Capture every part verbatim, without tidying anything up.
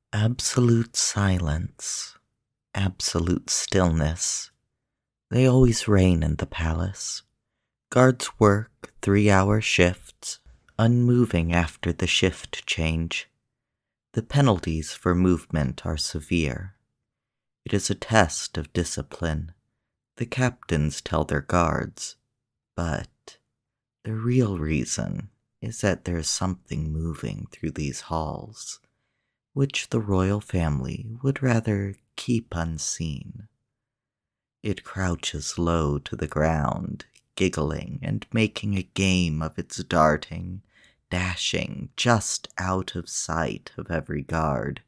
Absolute silence, absolute stillness. They always reign in the palace. Guards work three-hour shifts, unmoving after the shift change. The penalties for movement are severe. It is a test of discipline. The captains tell their guards, but the real reason is that there is something moving through these halls, which the royal family would rather keep unseen. It crouches low to the ground, giggling and making a game of its darting, dashing just out of sight of every guard.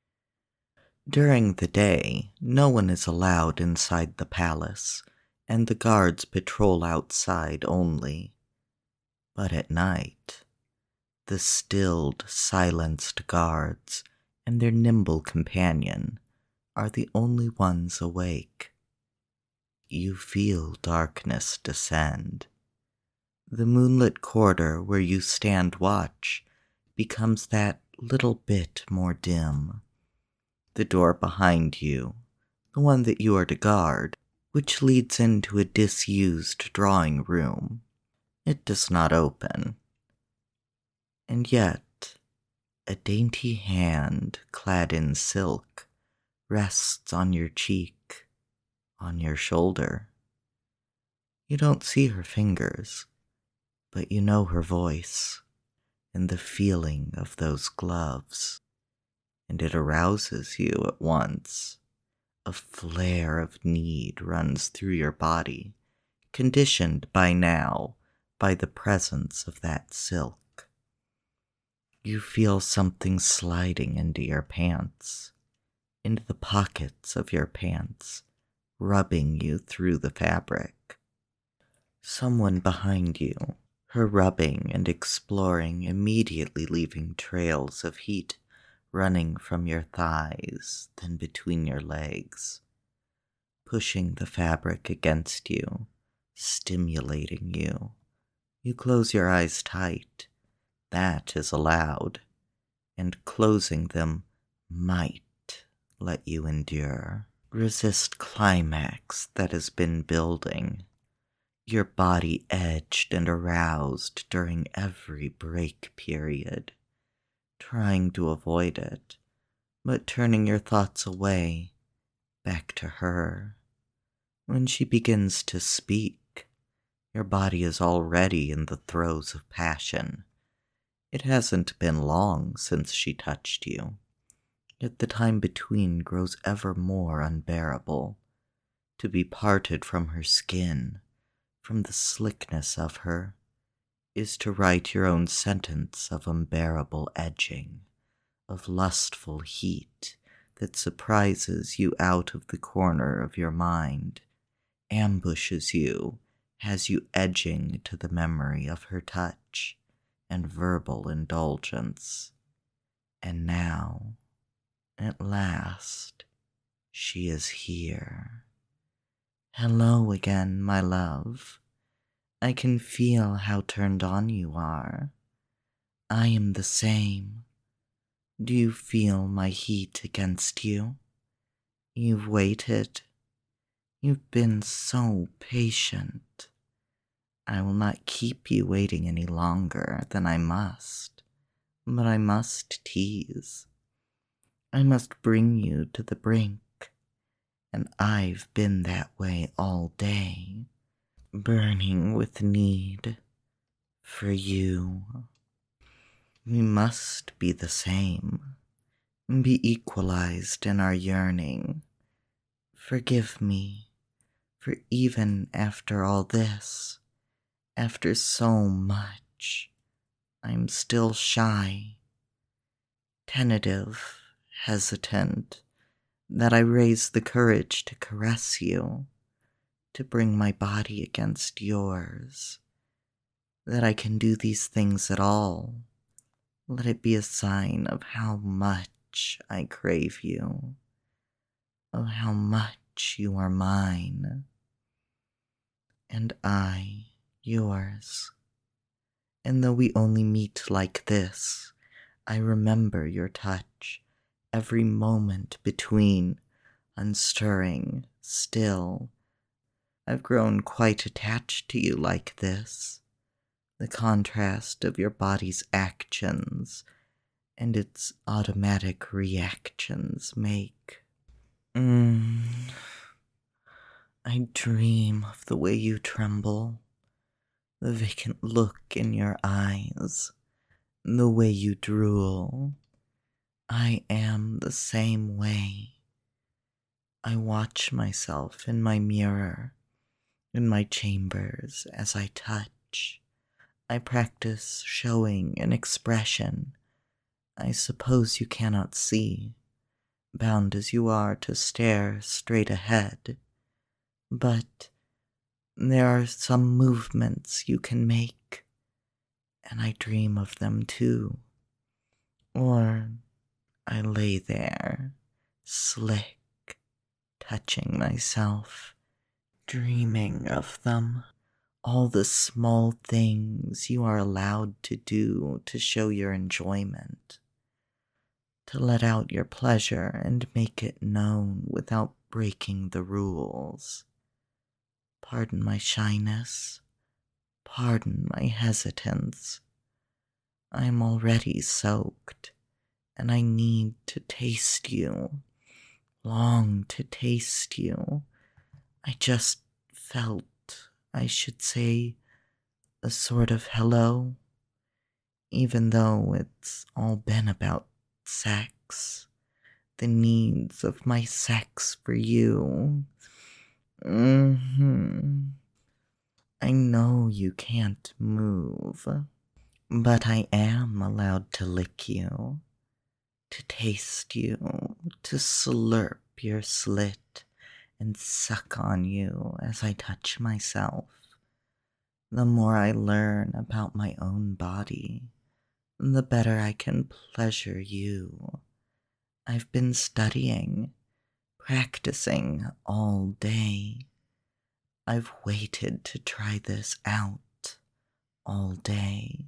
During the day, no one is allowed inside the palace, and the guards patrol outside only. But at night, the stilled, silenced guards and their nimble companion are the only ones awake. You feel darkness descend. The moonlit corridor where you stand watch becomes that little bit more dim. The door behind you, the one that you are to guard, which leads into a disused drawing room, it does not open. And yet, a dainty hand clad in silk rests on your cheek, on your shoulder. You don't see her fingers, but you know her voice and the feeling of those gloves, and it arouses you at once. A flare of need runs through your body, conditioned by now by the presence of that silk. You feel something sliding into your pants, into the pockets of your pants, rubbing you through the fabric. Someone behind you, her rubbing and exploring, immediately leaving trails of heat running from your thighs, then between your legs, pushing the fabric against you, stimulating you. You close your eyes tight. That is allowed, and closing them might let you endure. Resist climax that has been building, your body edged and aroused during every break period, trying to avoid it, but turning your thoughts away, back to her. When she begins to speak, your body is already in the throes of passion. It hasn't been long since she touched you, yet the time between grows ever more unbearable. To be parted from her skin, from the slickness of her, is to write your own sentence of unbearable edging, of lustful heat that surprises you out of the corner of your mind, ambushes you, has you edging to the memory of her touch and verbal indulgence. And now, at last, she is here. Hello again, my love. I can feel how turned on you are. I am the same. Do you feel my heat against you? You've waited. You've been so patient. I will not keep you waiting any longer than I must, but I must tease. I must bring you to the brink, and I've been that way all day, burning with need for you. We must be the same, be equalized in our yearning. Forgive me, for even after all this, after so much, I'm still shy, tentative, hesitant, that I raise the courage to caress you, to bring my body against yours, that I can do these things at all. Let it be a sign of how much I crave you, of how much you are mine, and I yours. And though we only meet like this, I remember your touch every moment between, unstirring, still. I've grown quite attached to you like this. The contrast of your body's actions and its automatic reactions make. Mm, I dream of the way you tremble, the vacant look in your eyes, the way you drool. I am the same way. I watch myself in my mirror, in my chambers as I touch. I practice showing an expression I suppose you cannot see, bound as you are to stare straight ahead. But there are some movements you can make, and I dream of them too. Or I lay there, slick, touching myself, dreaming of them. All the small things you are allowed to do to show your enjoyment, to let out your pleasure and make it known without breaking the rules. Pardon my shyness, pardon my hesitance. I am already soaked, and I need to taste you, long to taste you. I just felt I should say a sort of hello, even though it's all been about sex, the needs of my sex for you. Mm-hmm. I know you can't move, but I am allowed to lick you, to taste you, to slurp your slit and suck on you as I touch myself. The more I learn about my own body, the better I can pleasure you. I've been studying, practicing all day. I've waited to try this out all day.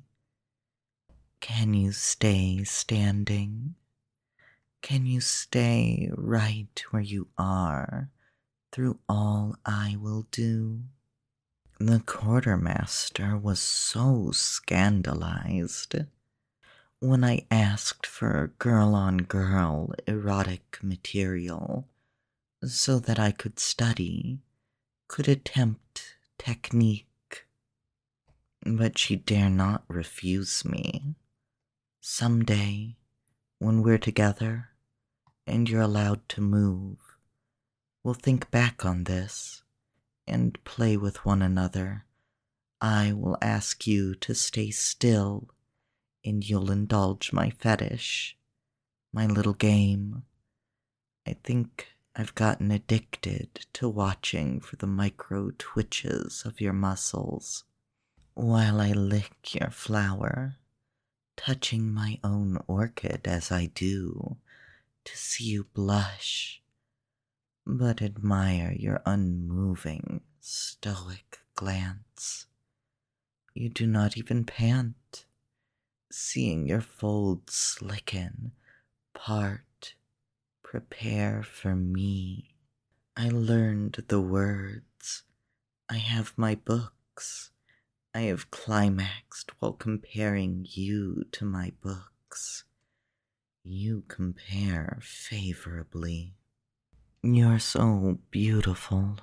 Can you stay standing? Can you stay right where you are through all I will do? The quartermaster was so scandalized when I asked for girl-on-girl erotic material so that I could study, could attempt technique. But she dare not refuse me. Someday, when we're together and you're allowed to move, we'll think back on this and play with one another. I will ask you to stay still, and you'll indulge my fetish, my little game. I think I've gotten addicted to watching for the micro twitches of your muscles while I lick your flower, touching my own orchid as I do, to see you blush, but admire your unmoving, stoic glance. You do not even pant, seeing your folds slicken, part, prepare for me. I learned the words. I have my books. I have climaxed while comparing you to my books. You compare favorably. You're so beautiful.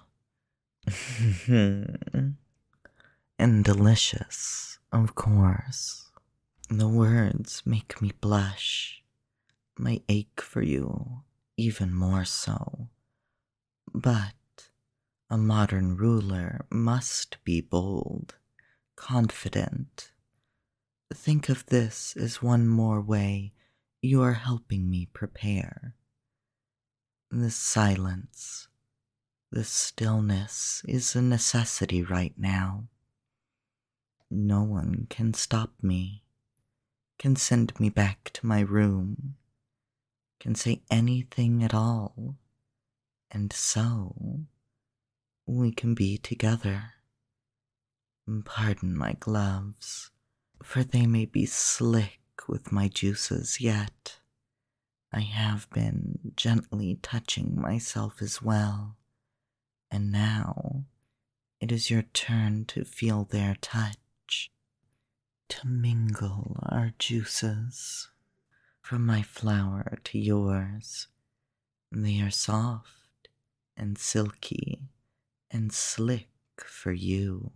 And delicious, of course. The words make me blush. My ache for you even more so. But a modern ruler must be bold, confident. Think of this as one more way you are helping me prepare. This silence, this stillness is a necessity right now. No one can stop me, can send me back to my room, can say anything at all, and so we can be together. Pardon my gloves, for they may be slick with my juices yet. I have been gently touching myself as well, and now it is your turn to feel their touch, to mingle our juices. From my flower to yours, they are soft and silky and slick for you.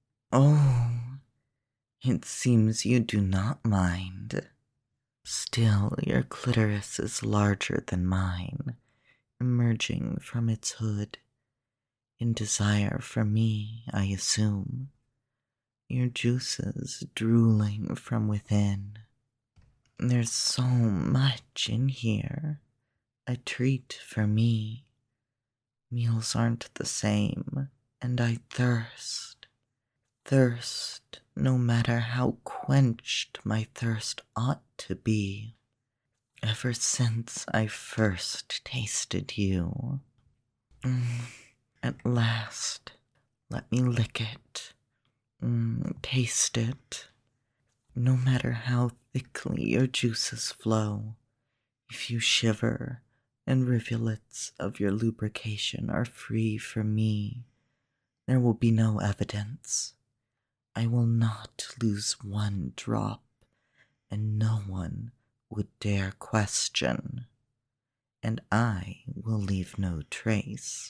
Oh, it seems you do not mind. Still, your clitoris is larger than mine, emerging from its hood. In desire for me, I assume. Your juices drooling from within. There's so much in here. A treat for me. Meals aren't the same, and I thirst. Thirst, no matter how quenched my thirst ought to be. Ever since I first tasted you. Mm, at last, let me lick it. Mm, taste it. No matter how thickly your juices flow, if you shiver and rivulets of your lubrication are free for me, there will be no evidence. I will not lose one drop, and no one would dare question, and I will leave no trace.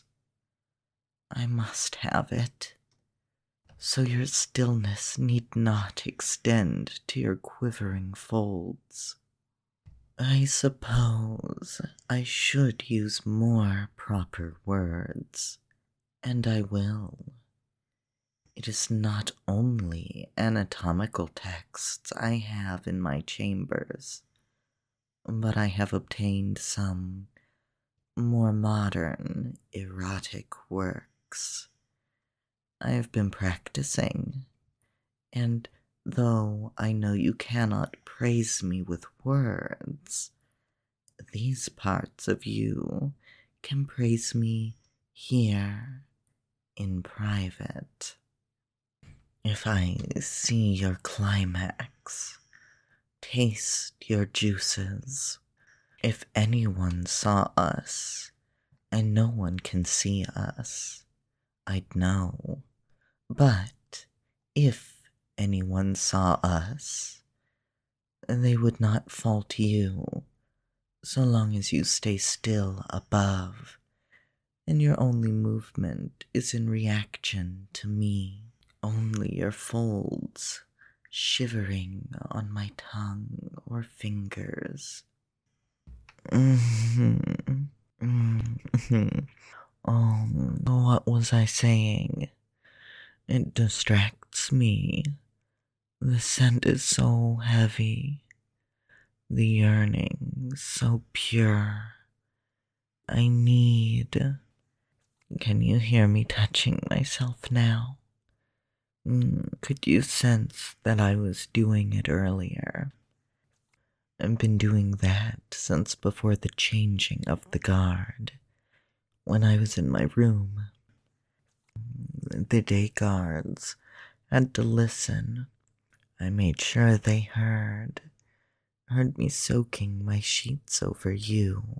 I must have it, so your stillness need not extend to your quivering folds. I suppose I should use more proper words, and I will. It is not only anatomical texts I have in my chambers, but I have obtained some more modern erotic works. I have been practicing, and though I know you cannot praise me with words, these parts of you can praise me here in private. If I see your climax, taste your juices, if anyone saw us, and no one can see us, I'd know. But if anyone saw us, they would not fault you, so long as you stay still above, and your only movement is in reaction to me. Only your folds shivering on my tongue or fingers. Mm-hmm. Mm-hmm. Um, what was I saying? It distracts me. The scent is so heavy. The yearning so pure. I need. Can you hear me touching myself now? Mm, could you sense that I was doing it earlier? I've been doing that since before the changing of the guard. When I was in my room, the day guards had to listen. I made sure they heard. Heard me soaking my sheets over you.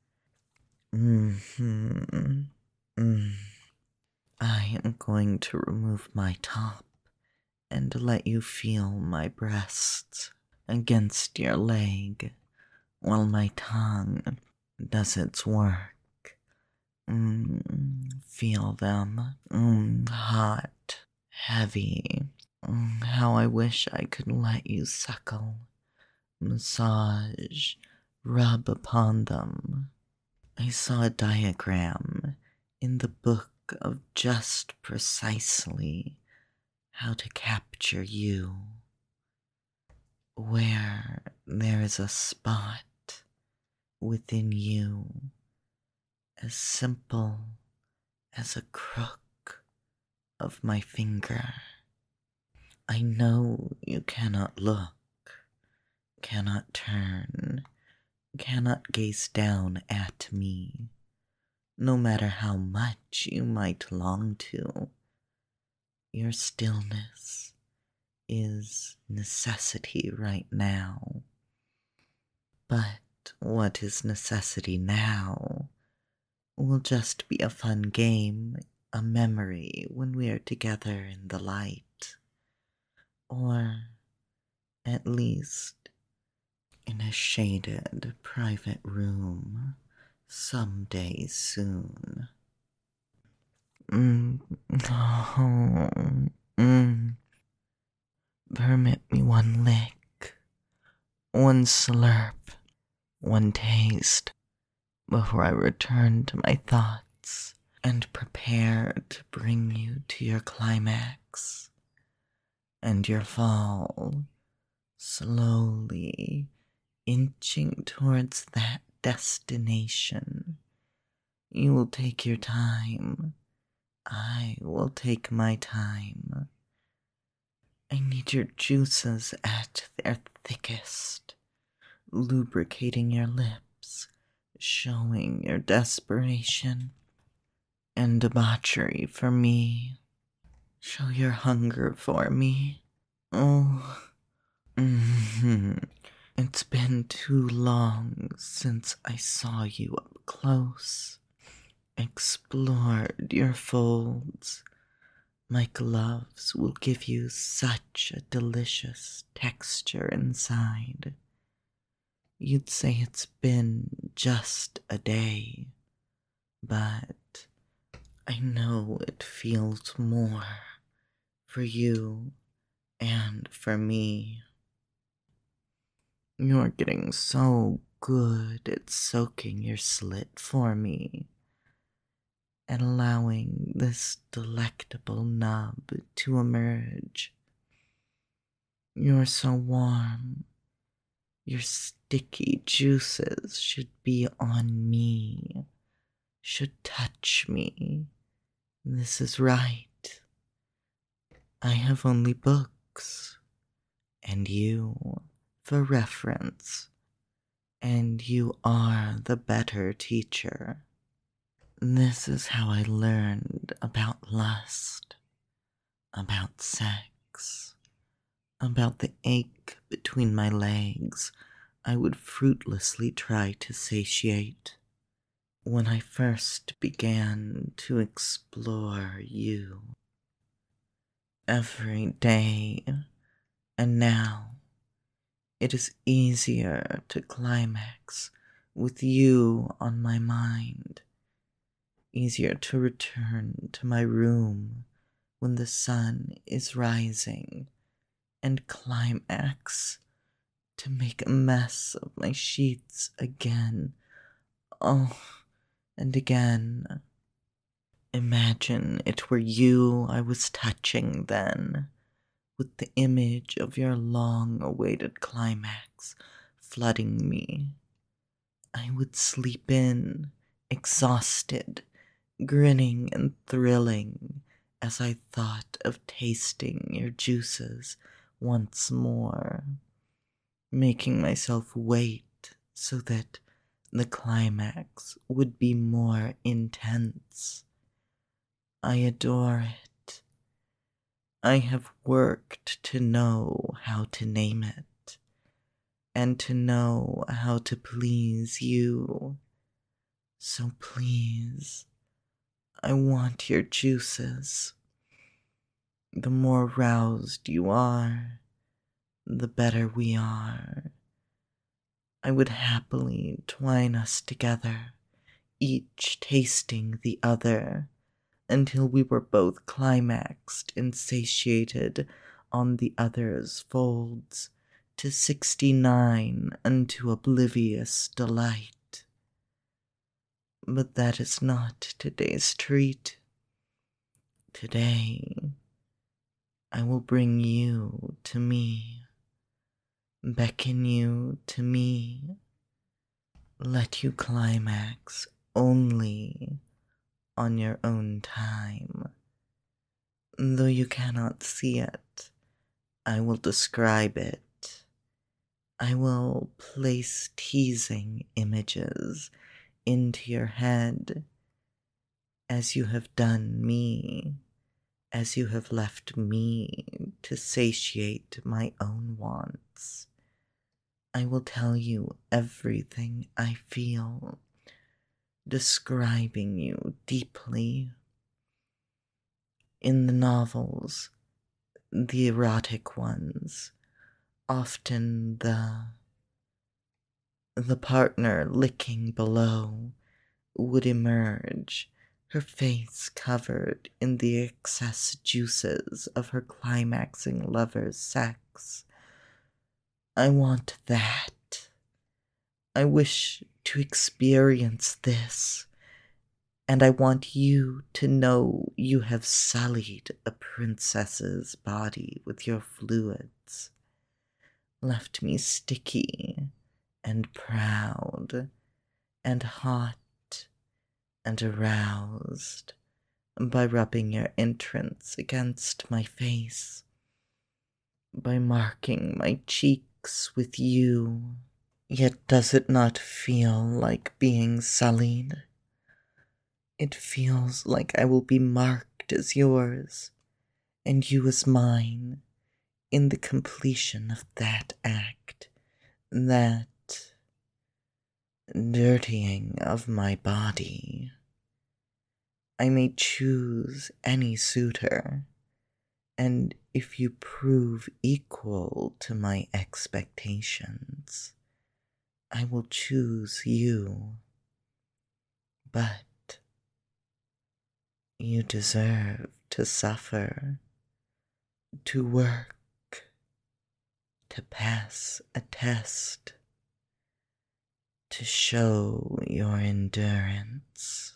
Mm-hmm. Mm. I am going to remove my top and let you feel my breasts against your leg while my tongue does its work. Mm, feel them. Mm, hot, heavy. Mm, how I wish I could let you suckle, massage, rub upon them. I saw a diagram in the book of just precisely how to capture you, where there is a spot within you as simple as a crook of my finger. I know you cannot look, cannot turn, cannot gaze down at me, no matter how much you might long to. Your stillness is necessity right now. But what is necessity now will just be a fun game, a memory when we are together in the light, or at least in a shaded private room someday soon. Mm, oh, mm. Permit me one lick, one slurp, one taste before I return to my thoughts and prepare to bring you to your climax and your fall, slowly inching towards that destination. You will take your time. I will take my time. I need your juices at their thickest, lubricating your lips, showing your desperation and debauchery for me. Show your hunger for me. Oh, mm-hmm. It's been too long since I saw you up close, explored your folds. My gloves will give you such a delicious texture inside. You'd say it's been just a day, but I know it feels more for you and for me. You're getting so good at soaking your slit for me and allowing this delectable nub to emerge. You're so warm. Your sticky juices should be on me, should touch me. This is right. I have only books, and you for reference, and you are the better teacher. This is how I learned about lust, about sex, about the ache between my legs I would fruitlessly try to satiate when I first began to explore you. Every day, and now, it is easier to climax with you on my mind, easier to return to my room when the sun is rising, and climax to make a mess of my sheets again. Oh, and again. Imagine it were you I was touching then, with the image of your long-awaited climax flooding me. I would sleep in, exhausted, grinning and thrilling as I thought of tasting your juices once more, making myself wait so that the climax would be more intense. I adore it. I have worked to know how to name it, and to know how to please you. So please, I want your juices. The more roused you are, the better we are. I would happily twine us together, each tasting the other, until we were both climaxed and satiated on the other's folds, to sixty-nine unto oblivious delight. But that is not today's treat. Today, I will bring you to me, beckon you to me, let you climax only on your own time. Though you cannot see it, I will describe it. I will place teasing images into your head, as you have done me, as you have left me to satiate my own wants. I will tell you everything I feel, describing you deeply. In the novels, the erotic ones, often the the partner licking below would emerge, her face covered in the excess juices of her climaxing lover's sex. I want that. I wish to experience this, and I want you to know you have sullied a princess's body with your fluids, left me sticky and proud and hot and aroused by rubbing your entrance against my face, by marking my cheeks with you. Yet does it not feel like being sullied? It feels like I will be marked as yours, and you as mine, in the completion of that act, that dirtying of my body. I may choose any suitor, and if you prove equal to my expectations, I will choose you. But you deserve to suffer, to work, to pass a test, to show your endurance.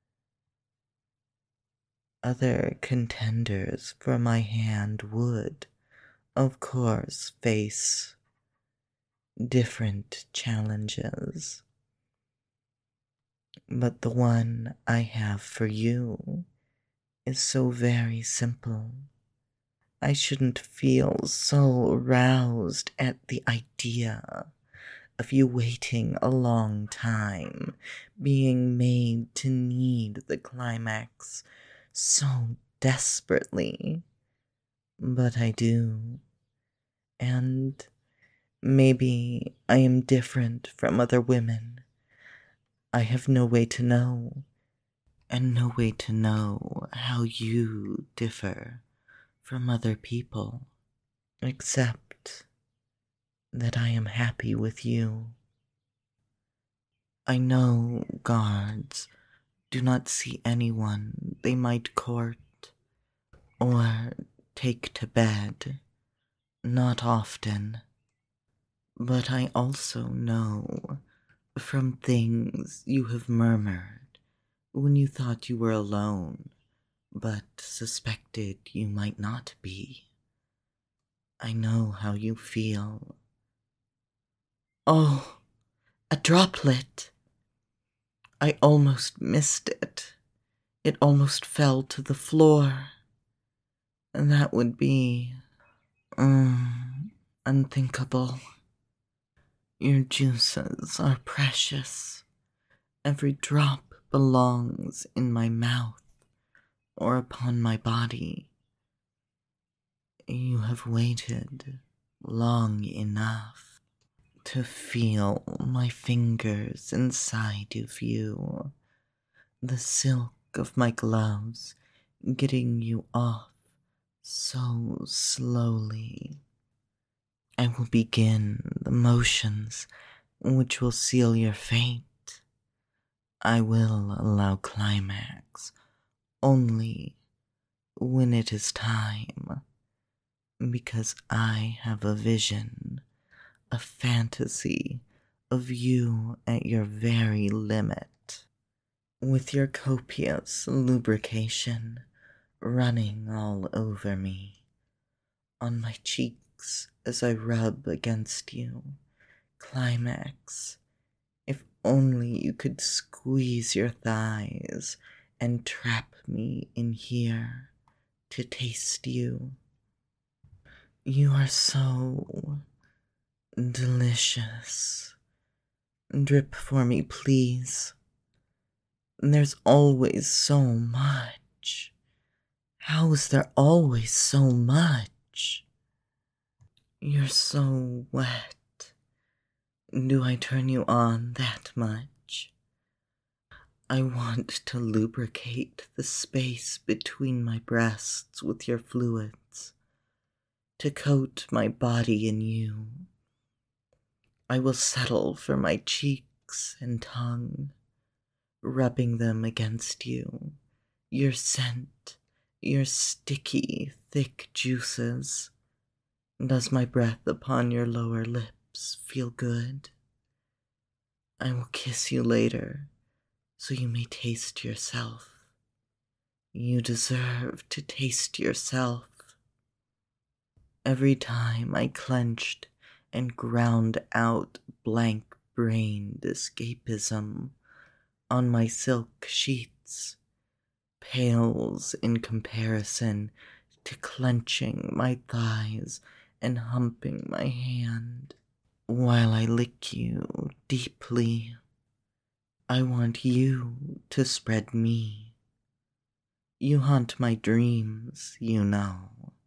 Other contenders for my hand would, of course, face different challenges. But the one I have for you is so very simple. I shouldn't feel so aroused at the idea of you waiting a long time, being made to need the climax so desperately. But I do. And maybe I am different from other women. I have no way to know, and no way to know how you differ from other people, except that I am happy with you. I know guards do not see anyone they might court or take to bed, not often. But I also know from things you have murmured when you thought you were alone, but suspected you might not be. I know how you feel. Oh, a droplet! I almost missed it. It almost fell to the floor. And that would be, um, unthinkable. Your juices are precious. Every drop belongs in my mouth or upon my body. You have waited long enough to feel my fingers inside of you, the silk of my gloves getting you off so slowly. I will begin the motions which will seal your fate. I will allow climax only when it is time, because I have a vision, a fantasy of you at your very limit, with your copious lubrication running all over me, on my cheeks as I rub against you. Climax, if only you could squeeze your thighs and trap me in here to taste you. You are so delicious. Drip for me, please. There's always so much. How is there always so much? You're so wet, Do I turn you on that much? I want to lubricate the space between my breasts with your fluids, to coat my body in you. I will settle for my cheeks and tongue, rubbing them against you, your scent, your sticky, thick juices. Does my breath upon your lower lips feel good? I will kiss you later, so you may taste yourself. You deserve to taste yourself. Every time I clenched and ground out blank-brained escapism on my silk sheets, pales in comparison to clenching my thighs and humping my hand while I lick you deeply. I want you to spread me. You haunt my dreams, you know.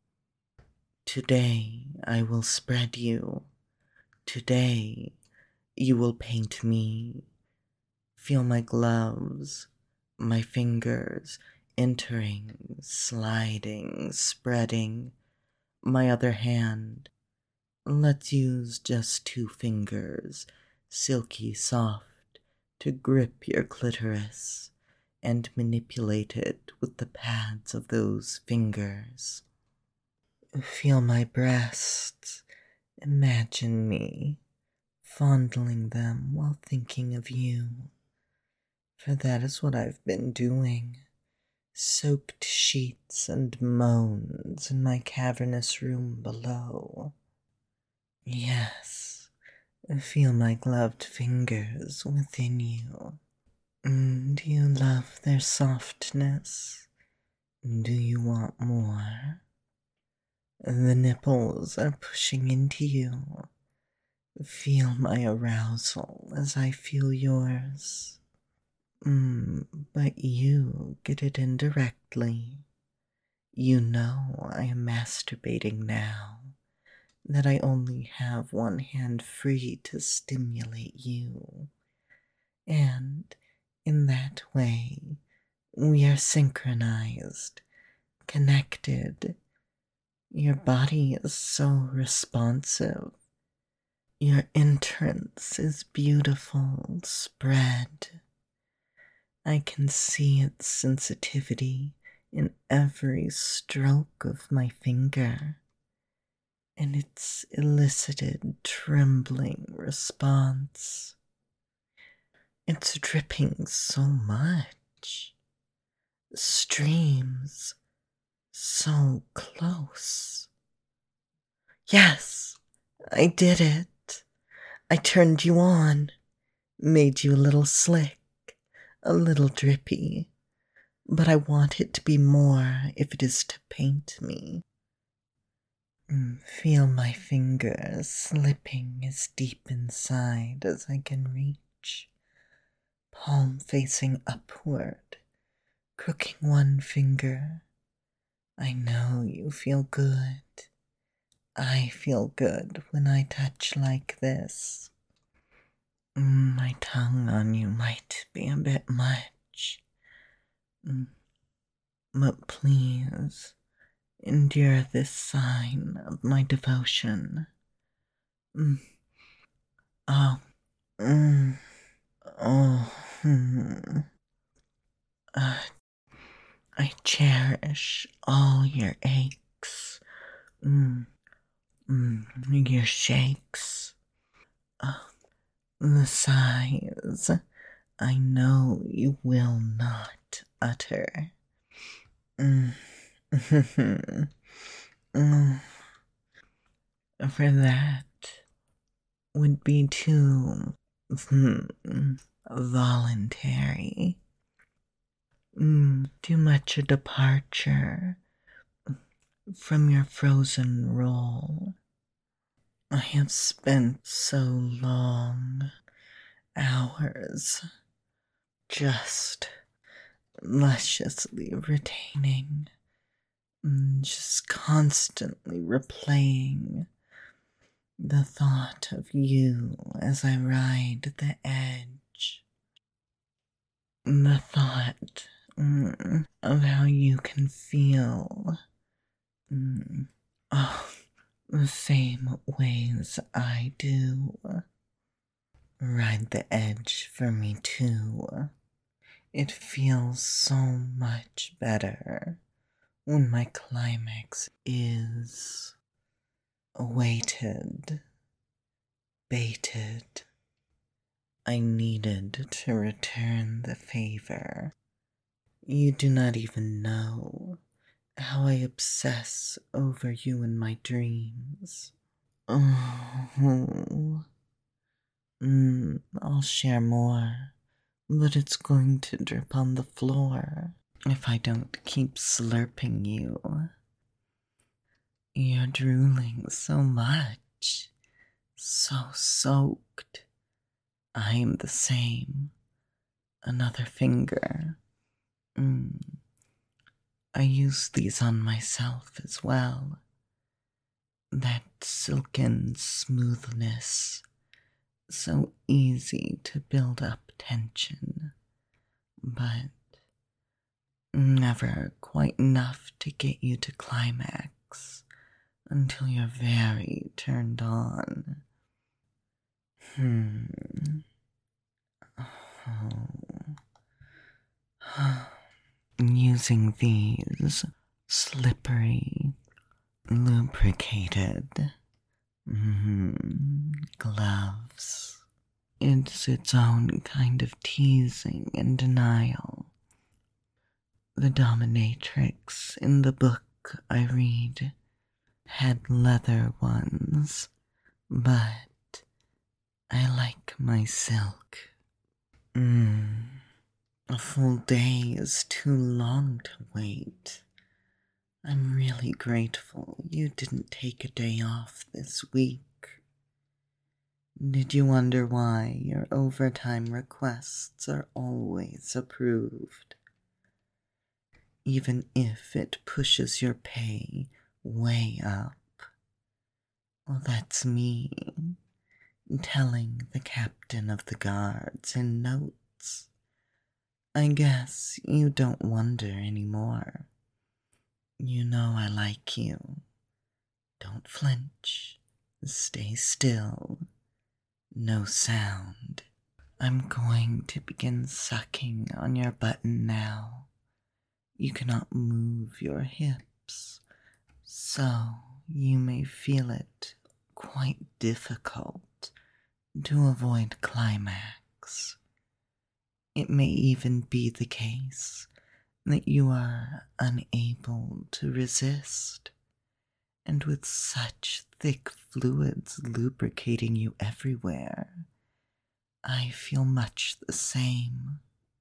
Today I will spread you. Today you will paint me. Feel my gloves, my fingers entering, sliding, spreading. My other hand, let's use just two fingers, silky soft, to grip your clitoris and manipulate it with the pads of those fingers. Feel my breasts. Imagine me fondling them while thinking of you. For that is what I've been doing. Soaked sheets and moans in my cavernous room below. Yes, feel my gloved fingers within you. Do you love their softness? Do you want more? The nipples are pushing into you. Feel my arousal as I feel yours. Mm, but you get it indirectly. You know I am masturbating now, that I only have one hand free to stimulate you. And in that way, we are synchronized, connected. Your body is so responsive. Your entrance is beautiful, spread. I can see its sensitivity in every stroke of my finger, and its elicited, trembling response. It's dripping so much. Streams so close. Yes, I did it. I turned you on, made you a little slick, a little drippy, but I want it to be more if it is to paint me. Feel my fingers slipping as deep inside as I can reach, palm facing upward, crooking one finger. I know you feel good. I feel good when I touch like this. My tongue on you might be a bit much, but please endure this sign of my devotion. Oh, mm, oh, hmm. uh, I cherish all your aches, mm, mm, your shakes, uh, the sighs I know you will not utter. Mm. mm. For that would be too mm, voluntary. Mm, too much a departure from your frozen role. I have spent so long hours just lusciously retaining, just constantly replaying The thought of you as I ride the edge. The thought mm, of how you can feel. Mm, oh, the same ways I do. Ride the edge for me too. It feels so much better when my climax is awaited, baited. I needed to return the favor. You do not even know how I obsess over you in my dreams. Oh, mm, I'll share more, but it's going to drip on the floor if I don't keep slurping you. You're drooling so much, so soaked. I'm the same. Another finger. Mm. I use these on myself as well. That silken smoothness, so easy to build up tension, but never quite enough to get you to climax until you're very turned on. Hmm. Oh. Using these slippery, lubricated mm, gloves. It's its own kind of teasing and denial. The dominatrix in the book I read had leather ones, but I like my silk. Mm. A full day is too long to wait. I'm really grateful you didn't take a day off this week. Did you wonder why your overtime requests are always approved? Even if it pushes your pay way up. Well, that's me telling the captain of the guards in notes. I guess you don't wonder anymore. You know I like you. Don't flinch. Stay still. No sound. I'm going to begin sucking on your button now. You cannot move your hips, so you may feel it quite difficult to avoid climax. It may even be the case that you are unable to resist, and with such thick fluids lubricating you everywhere, I feel much the same.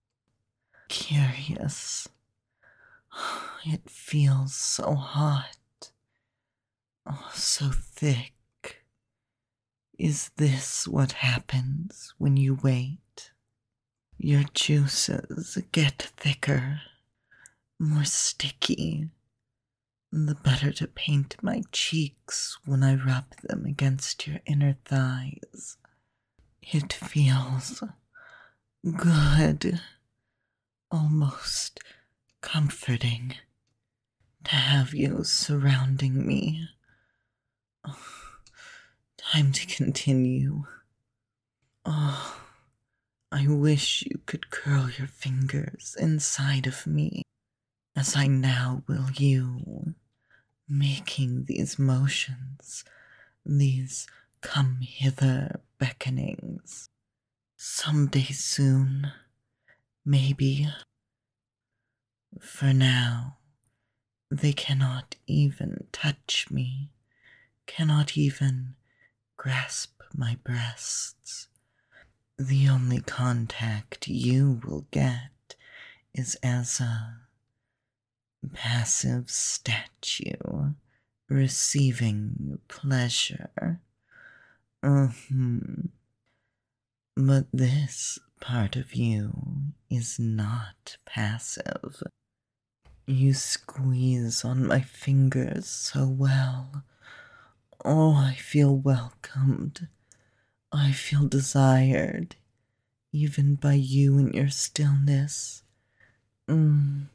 Curious. It feels so hot, oh, so thick. Is this what happens when you wait? Your juices get thicker, more sticky, the better to paint my cheeks when I rub them against your inner thighs. It feels good, almost comforting to have you surrounding me. Oh, time to continue. Oh, I wish you could curl your fingers inside of me, as I now will you, making these motions, these come hither beckonings. Someday soon, maybe. For now, they cannot even touch me, cannot even grasp my breasts. The only contact you will get is as a passive statue receiving pleasure. Mm-hmm. But this part of you is not passive. You squeeze on my fingers so well. Oh, I feel welcomed. I feel desired, even by you and your stillness. Mm.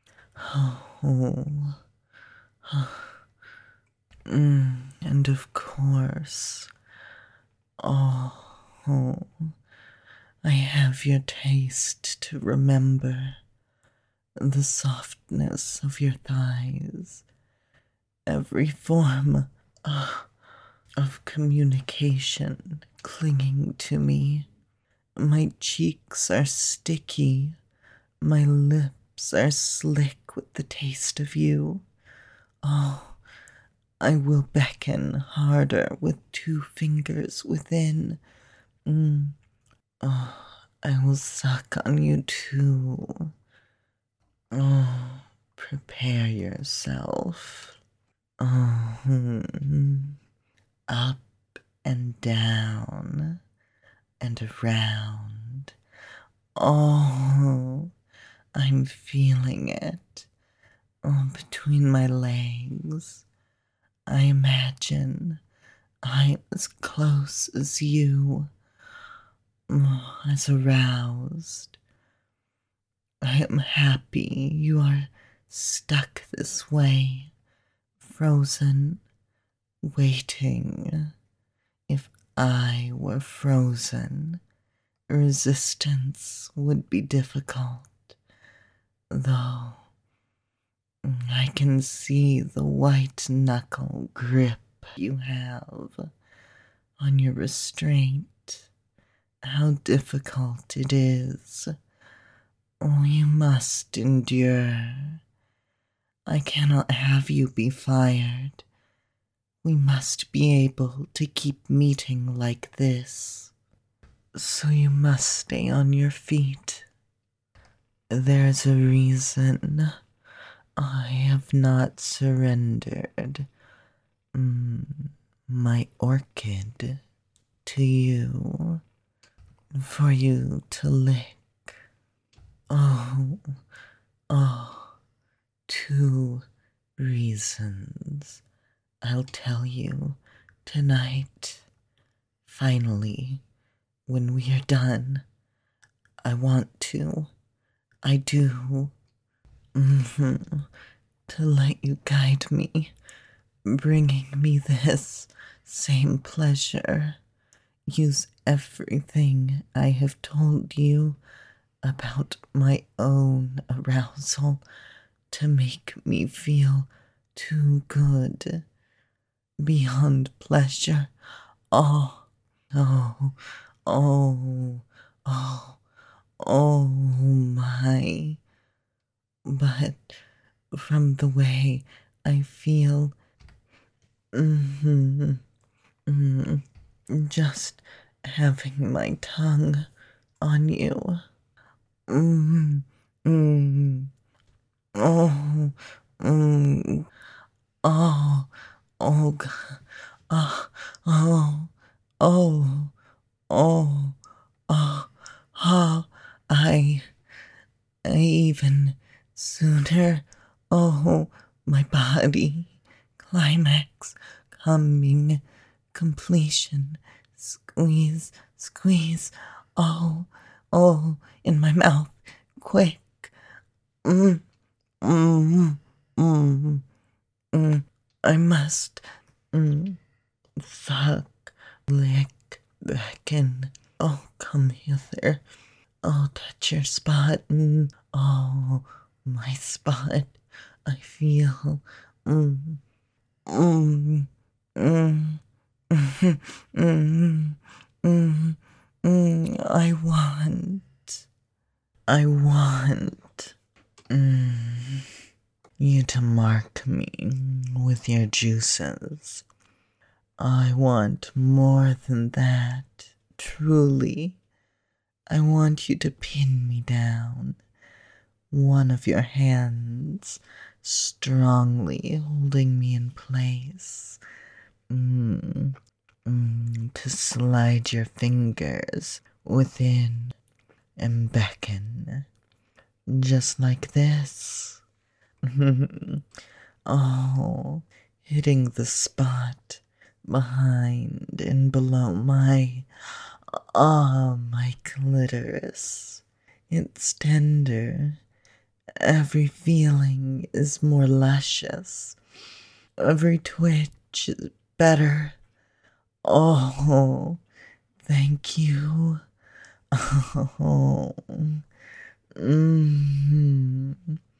Oh. Mm. And of course, oh, I have your taste to remember, the softness of your thighs, every form uh, of communication clinging to me. My cheeks are sticky, my lips are slick with the taste of you. Oh, I will beckon harder with two fingers within. Mm. Oh, I will suck on you too. Oh, prepare yourself. Oh, hmm. Up and down and around. Oh, I'm feeling it. Oh, between my legs. I imagine I'm as close as you, oh, as aroused. I am happy you are stuck this way, frozen, waiting. If I were frozen, resistance would be difficult, though I can see the white knuckle grip you have on your restraint. How difficult it is. Oh, you must endure. I cannot have you be fired. We must be able to keep meeting like this. So you must stay on your feet. There's a reason I have not surrendered mm, my orchid to you for you to lick. Oh, oh, two reasons I'll tell you tonight. Finally, when we are done, I want to, I do, mm-hmm, to let you guide me, bringing me this same pleasure. Use everything I have told you about my own arousal to make me feel too good, beyond pleasure. Oh, oh, oh, oh, oh my. But from the way I feel, mm-hmm, mm, just having my tongue on you. Mm, mm, oh, mm, oh, oh, g- oh, oh, oh, oh, oh, oh, I, I even sooner, oh, my body, climax, coming, completion, squeeze, squeeze, oh, oh, in my mouth, quick, mm, mm, mm, mm, I must, mm, suck, lick, beckon, oh, come hither, oh, touch your spot, mm, oh, my spot, I feel, mm, mm, mm, mm, mm, mm, mm, I want, I want, mm, you to mark me with your juices. I want more than that, truly. I want you to pin me down, one of your hands strongly holding me in place. Mm, mm, to slide your fingers within and beckon, just like this. Oh, hitting the spot behind and below my, ah, my clitoris. It's tender. Every feeling is more luscious. Every twitch is better. Oh, thank you. Oh, mmm,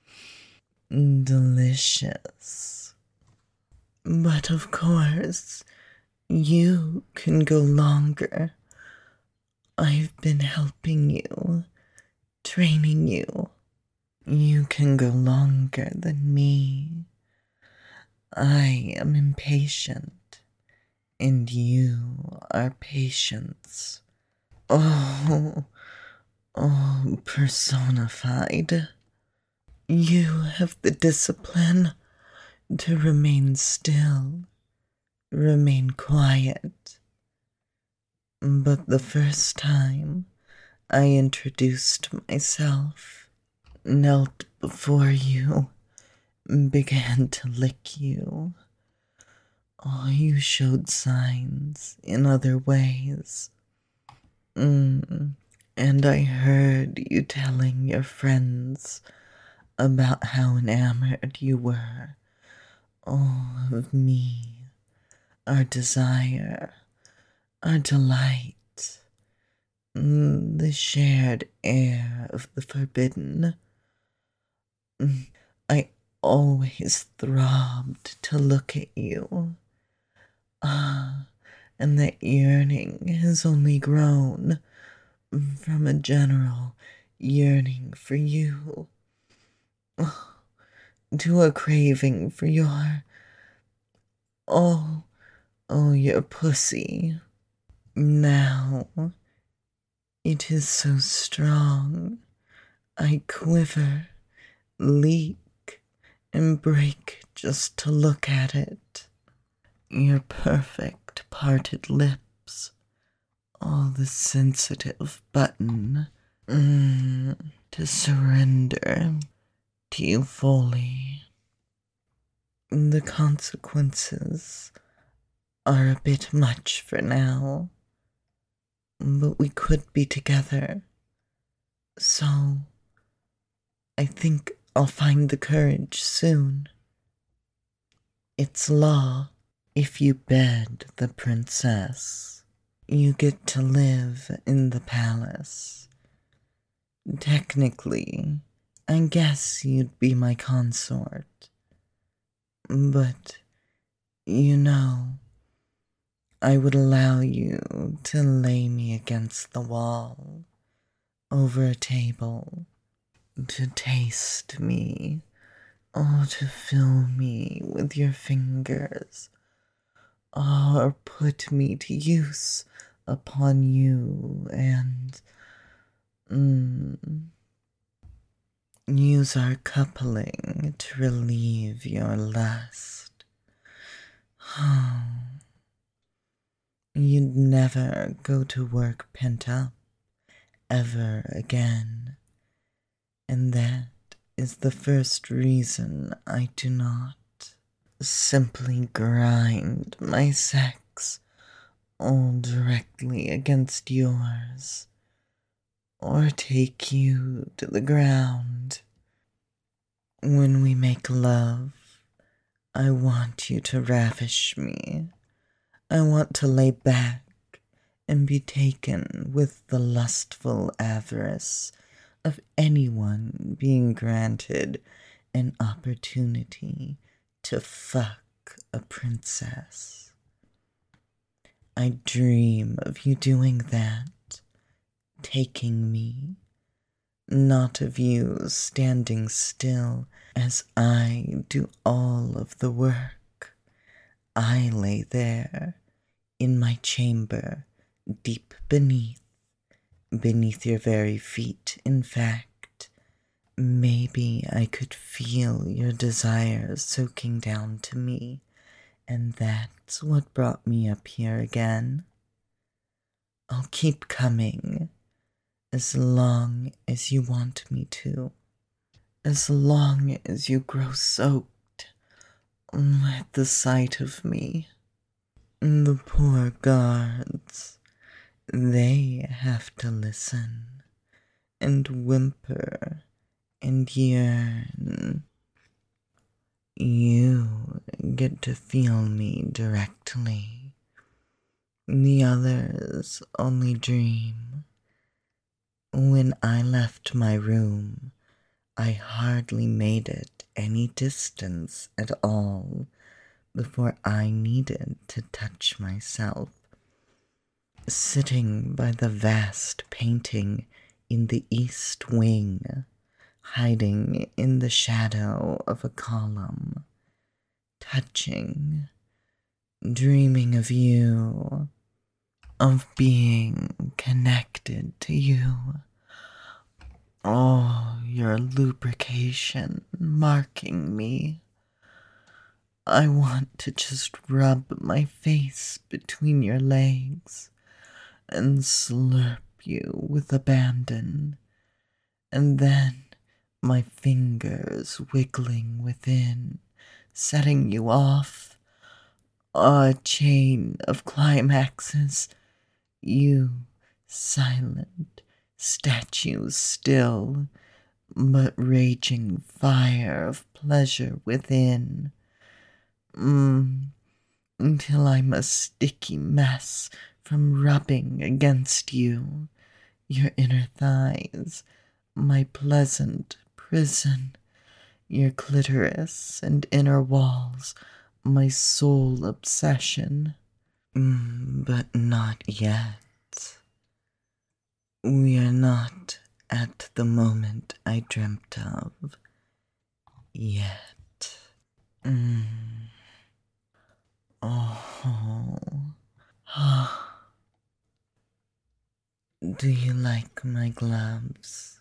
delicious. But of course, you can go longer. I've been helping you, training you. You can go longer than me. I am impatient, and you are patience. Oh, oh, personified. You have the discipline to remain still, remain quiet. But the first time I introduced myself, knelt before you, began to lick you, oh, you showed signs in other ways. Mm. And I heard you telling your friends about how enamored you were, oh, of me, our desire, our delight, mm, the shared air of the forbidden. Mm, I always throbbed to look at you. Ah, and that yearning has only grown from a general yearning for you, to a craving for your, oh, oh, your pussy. Now, it is so strong, I quiver, leak, and break just to look at it. Your perfect parted lips, oh, the sensitive button, mm, to surrender to you fully. The consequences are a bit much for now, but we could be together. So, I think I'll find the courage soon. It's law. If you bed the princess, you get to live in the palace. Technically, I guess you'd be my consort. But, you know, I would allow you to lay me against the wall, over a table, to taste me, oh, to fill me with your fingers, oh, or put me to use upon you, and mm, use our coupling to relieve your lust. Oh, you'd never go to work pent up ever again, and that is the first reason I do not simply grind my sex all directly against yours, or take you to the ground. When we make love, I want you to ravish me. I want to lay back and be taken with the lustful avarice of anyone being granted an opportunity to fuck a princess. I dream of you doing that, taking me, not of you standing still as I do all of the work. I lay there in my chamber, deep beneath, beneath your very feet, in fact. Maybe I could feel your desires soaking down to me, and that's what brought me up here again. I'll keep coming, as long as you want me to, as long as you grow soaked at the sight of me. The poor guards, they have to listen and whimper and yearn. You get to feel me directly. The others only dream. When I left my room, I hardly made it any distance at all before I needed to touch myself. Sitting by the vast painting in the east wing, hiding in the shadow of a column, touching, dreaming of you, of being connected to you. Oh, your lubrication marking me. I want to just rub my face between your legs and slurp you with abandon, and then my fingers wiggling within, setting you off. A chain of climaxes, you silent, statue still, but raging fire of pleasure within. Mm, until I'm a sticky mess from rubbing against you, your inner thighs, my pleasant prison, your clitoris and inner walls, my sole obsession. Mm, but not yet. We are not at the moment I dreamt of yet. Mm. Oh. Do you like my gloves?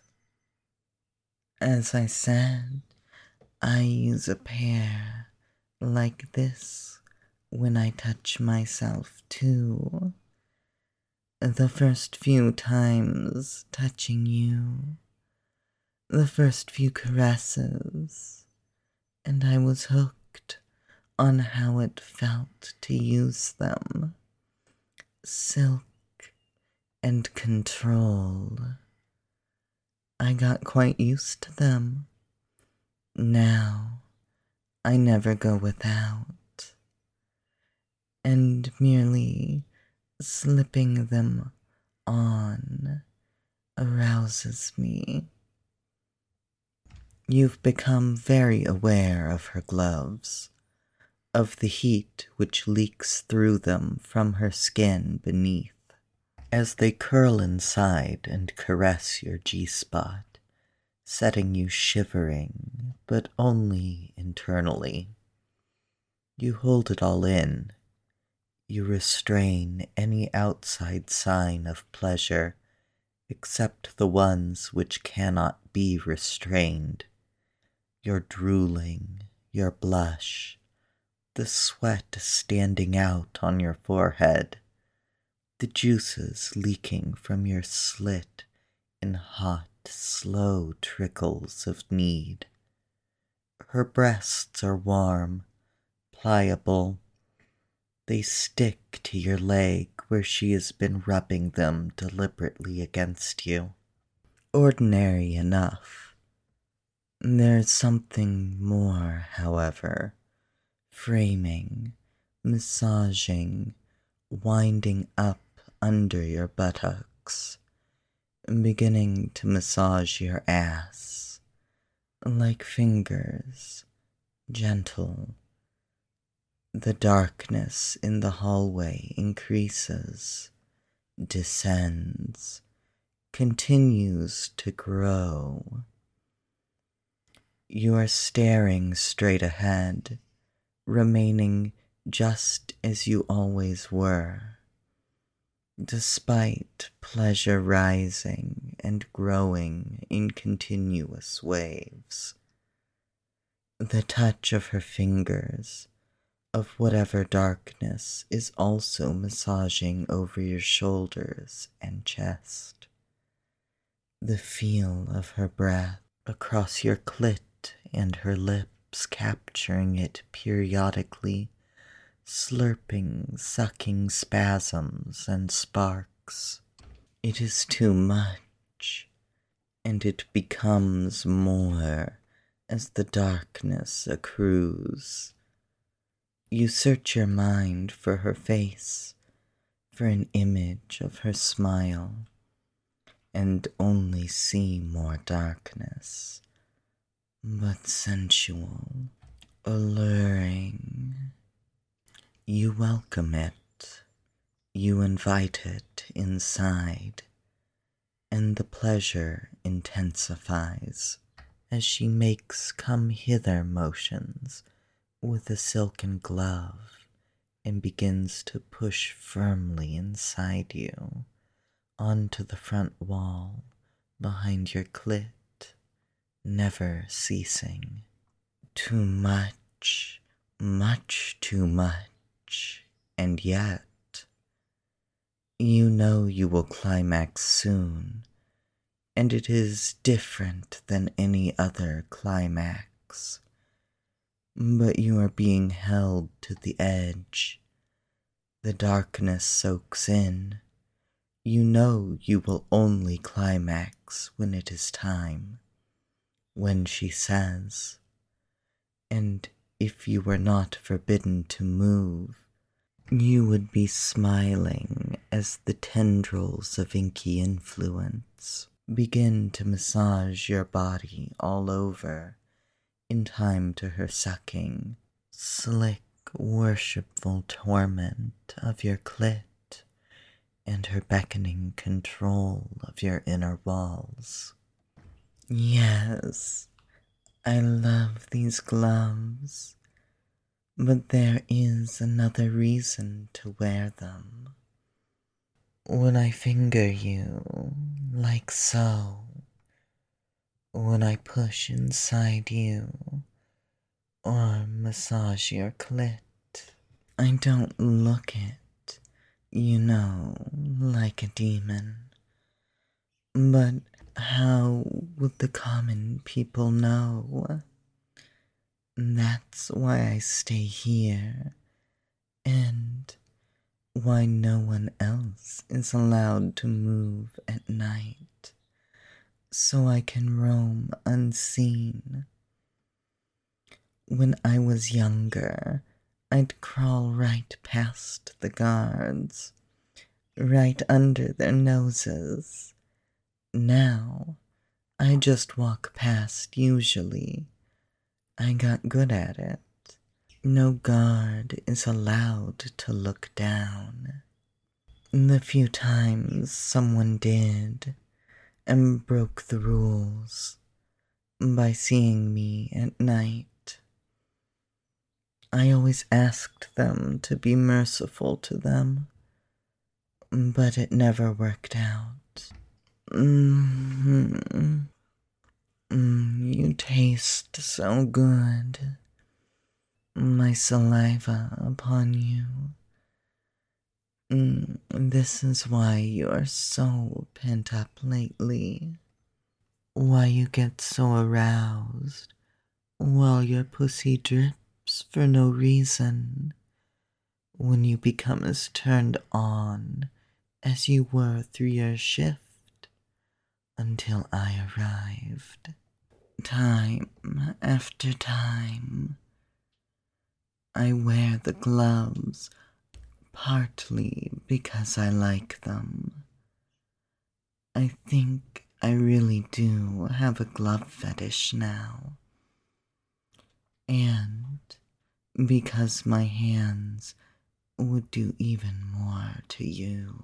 As I said, I use a pair like this when I touch myself too. The first few times touching you, the first few caresses, and I was hooked on how it felt to use them. Silk and control. I got quite used to them. Now, I never go without. And merely slipping them on arouses me. You've become very aware of her gloves, of the heat which leaks through them from her skin beneath, as they curl inside and caress your G-spot, setting you shivering, but only internally. You hold it all in. You restrain any outside sign of pleasure, except the ones which cannot be restrained. Your drooling, your blush, the sweat standing out on your forehead, the juices leaking from your slit in hot, slow trickles of need. Her breasts are warm, pliable. They stick to your leg where she has been rubbing them deliberately against you. Ordinary enough. There's something more, however, framing, massaging, winding up under your buttocks, beginning to massage your ass, like fingers, gentle. The darkness in the hallway increases, descends, continues to grow. You are staring straight ahead, remaining just as you always were, despite pleasure rising and growing in continuous waves. The touch of her fingers, of whatever darkness, is also massaging over your shoulders and chest. The feel of her breath across your clit and her lips capturing it periodically slurping, sucking spasms and sparks. It is too much, and it becomes more as the darkness accrues. You search your mind for her face, for an image of her smile, and only see more darkness, but sensual, alluring. You welcome it, you invite it inside, and the pleasure intensifies as she makes come hither motions with a silken glove and begins to push firmly inside you onto the front wall behind your clit, never ceasing. Too much, much too much, and yet you know you will climax soon, and it is different than any other climax. But you are being held to the edge. The darkness soaks in. You know you will only climax when it is time, when she says, and if you were not forbidden to move, you would be smiling as the tendrils of inky influence begin to massage your body all over in time to her sucking, slick, worshipful torment of your clit and her beckoning control of your inner walls. Yes, I love these gloves, but there is another reason to wear them. When I finger you, like so, when I push inside you, or massage your clit, I don't look it, you know, like a demon. But how would the common people know? That's why I stay here, and why no one else is allowed to move at night, so I can roam unseen. When I was younger, I'd crawl right past the guards, right under their noses. Now, I just walk past usually. I got good at it. No guard is allowed to look down. The few times someone did and broke the rules by seeing me at night, I always asked them to be merciful to them, but it never worked out. Mm-hmm. Mm, you taste so good. My saliva upon you. Mm, this is why you're so pent up lately. Why you get so aroused while your pussy drips for no reason. When you become as turned on as you were through your shift until I arrived. Time after time, I wear the gloves partly because I like them. I think I really do have a glove fetish now. And because my hands would do even more to you.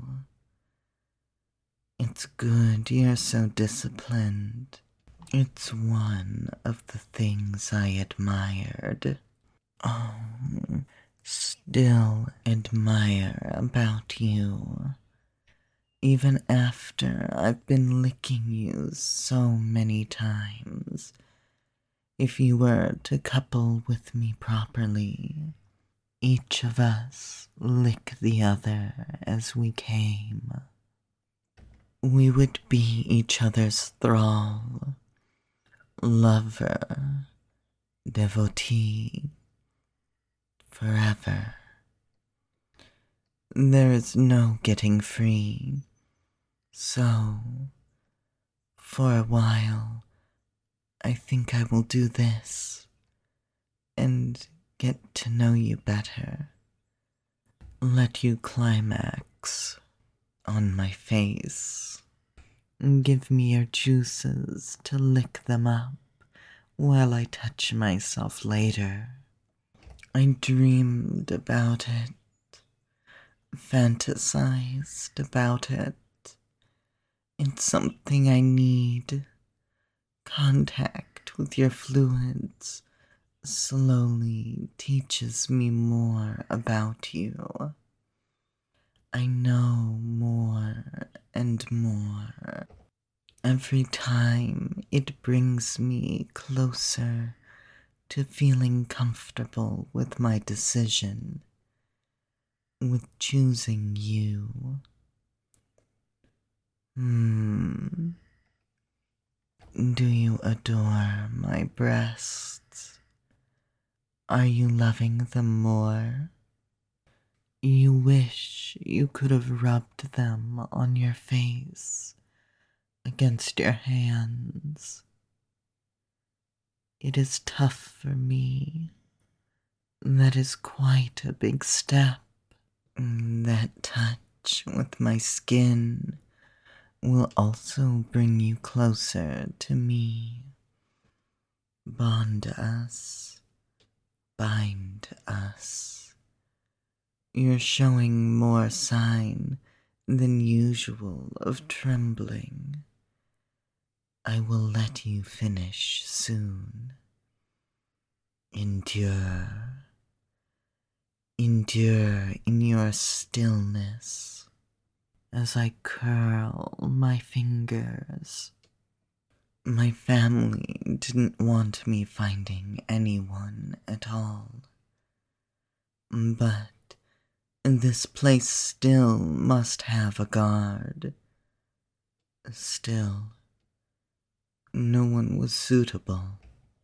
It's good you're so disciplined. It's one of the things I admired. Oh, still admire about you. Even after I've been licking you so many times. If you were to couple with me properly, each of us lick the other as we came. We would be each other's thrall, lover, devotee, forever. There is no getting free. So, for a while, I think I will do this and get to know you better. Let you climax on my face. Give me your juices to lick them up while I touch myself later. I dreamed about it, fantasized about it. It's something I need. Contact with your fluids slowly teaches me more about you. I know more and more. Every time it brings me closer to feeling comfortable with my decision, with choosing you. Hmm. Do you adore my breasts? Are you loving them more? You wish you could have rubbed them on your face, against your hands. It is tough for me. That is quite a big step. That touch with my skin will also bring you closer to me. Bond us. Bind us. You're showing more sign than usual of trembling. I will let you finish soon. Endure. Endure in your stillness as I curl my fingers. My family didn't want me finding anyone at all. But this place still must have a guard. Still, no one was suitable.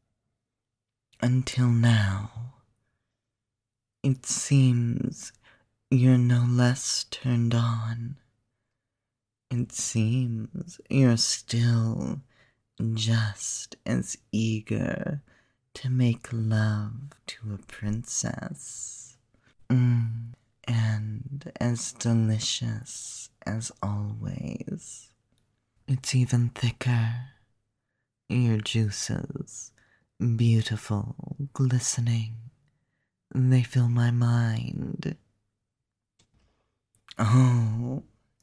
Until now. It seems you're no less turned on. It seems you're still just as eager to make love to a princess. Mm, and as delicious as always. It's even thicker. Your juices, beautiful, glistening. They fill my mind. Oh,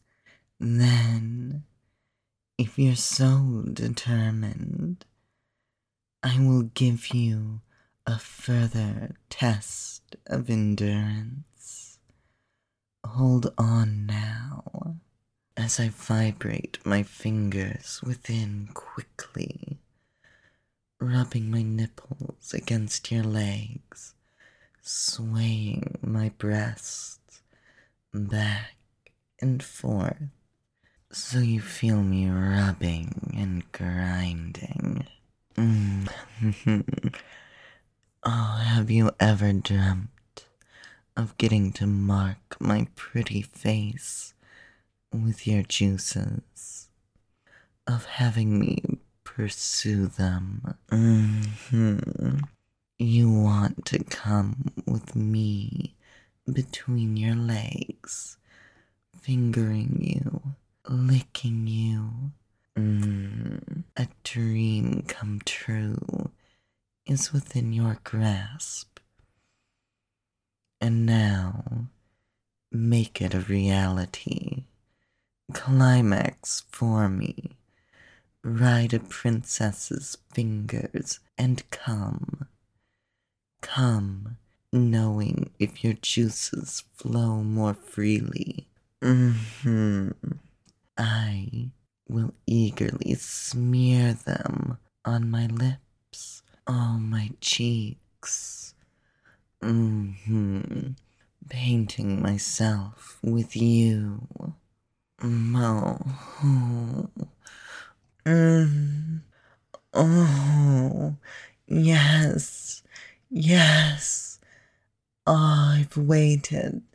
then, if you're so determined, I will give you a further test of endurance. Hold on now, as I vibrate my fingers within quickly, rubbing my nipples against your legs, swaying my breasts back and forth, so you feel me rubbing and grinding. Mm. Oh, have you ever dreamt of getting to mark my pretty face with your juices? Of having me pursue them? Mm-hmm. You want to come with me between your legs, fingering you, licking you. Mm, a dream come true is within your grasp. And now, make it a reality. Climax for me. Ride a princess's fingers and come. Come, knowing if your juices flow more freely. Mm-hmm. I will eagerly smear them on my lips, on my cheeks. Mm-hmm. Painting myself with you. Oh. Mm. Oh. Yes. Yes. Oh, I've waited.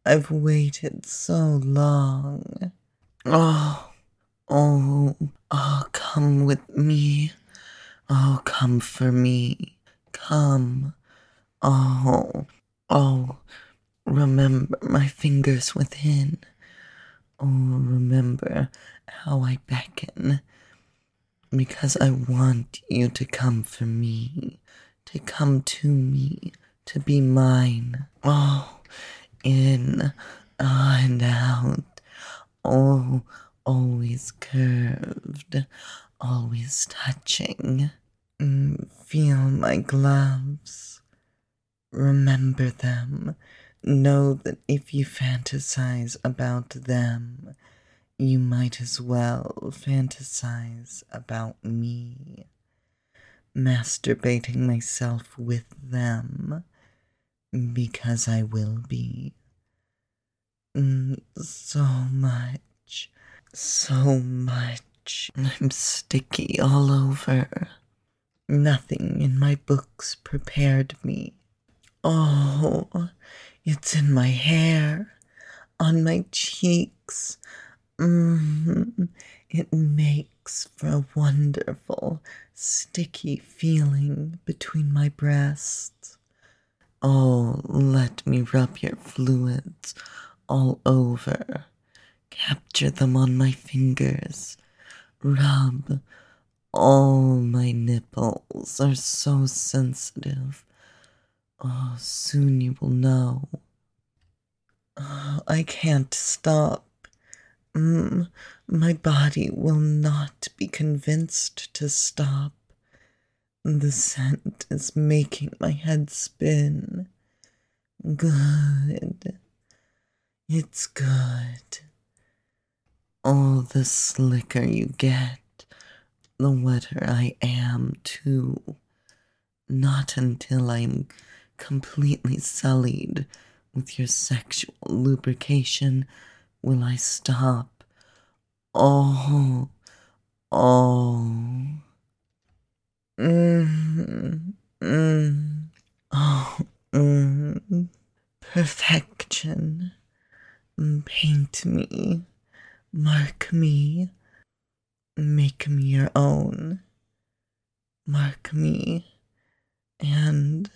I've waited so long. Oh, oh, oh, come with me. Oh, come for me. Come. Oh, oh, remember my fingers within. Oh, remember how I beckon. Because I want you to come for me. To come to me. To be mine. Oh, in and out. Oh, always curved. Always touching. Mm, feel my gloves. Remember them. Know that if you fantasize about them, you might as well fantasize about me. Masturbating myself with them, because I will be. Mm, so much, so much. I'm sticky all over. Nothing in my books prepared me. Oh, it's in my hair, on my cheeks. Mm, it makes for a wonderful, sticky feeling between my breasts. Oh, let me rub your fluids all over. Capture them on my fingers. Rub. Oh, my nipples are so sensitive. Oh, soon you will know. Oh, I can't stop. Mm, my body will not be convinced to stop. The scent is making my head spin. Good. It's good. Oh, the slicker you get, the wetter I am, too. Not until I'm completely sullied with your sexual lubrication will I stop. Oh, oh. Mm, mm. Oh, mm. Perfection. Paint me. Mark me. Make me your own. Mark me. And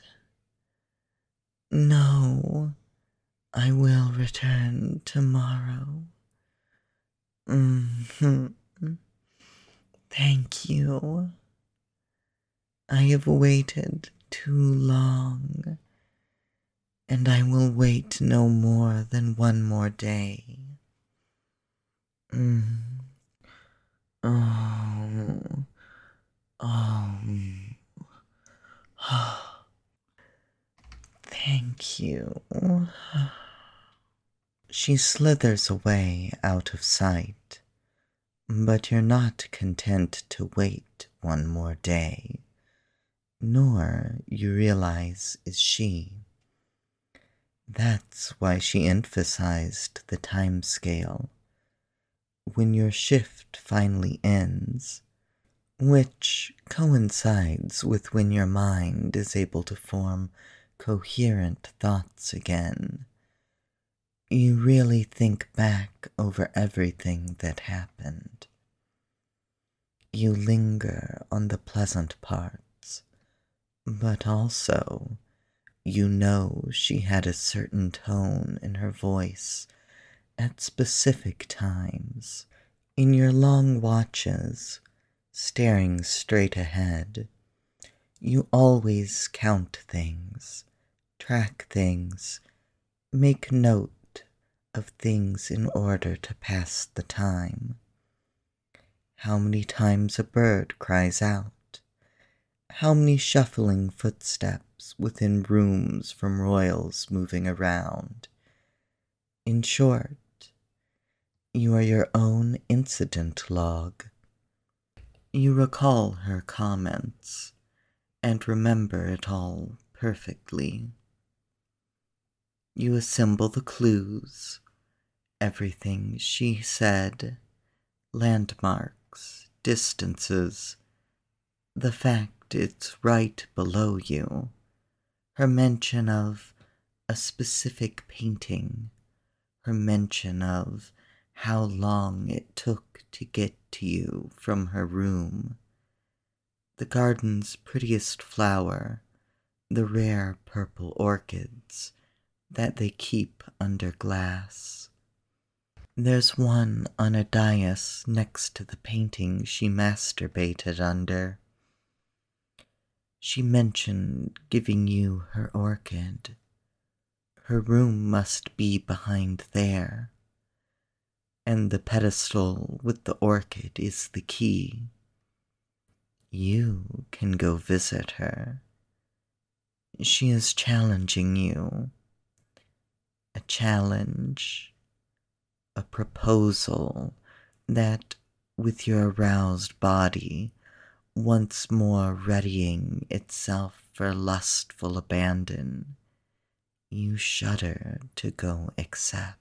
no, I will return tomorrow. Mm-hmm. Thank you. I have waited too long, and I will wait no more than one more day. Mm. Oh, oh, thank you. She slithers away out of sight, but you're not content to wait one more day, nor, you realize, is she. That's why she emphasized the time scale. When your shift finally ends, which coincides with when your mind is able to form coherent thoughts again, you really think back over everything that happened. You linger on the pleasant parts, but also you know she had a certain tone in her voice at specific times. In your long watches, staring straight ahead, you always count things, track things, make note of things in order to pass the time. How many times a bird cries out, how many shuffling footsteps within rooms from royals moving around. In short, you are your own incident log. You recall her comments and remember it all perfectly. You assemble the clues, everything she said, landmarks, distances, the fact it's right below you, her mention of a specific painting, her mention of how long it took to get to you from her room. The garden's prettiest flower, the rare purple orchids that they keep under glass. There's one on a dais next to the painting she masturbated under. She mentioned giving you her orchid. Her room must be behind there, and the pedestal with the orchid is the key. You can go visit her. She is challenging you. A challenge, a proposal that, with your aroused body once more readying itself for lustful abandon, you shudder to go accept.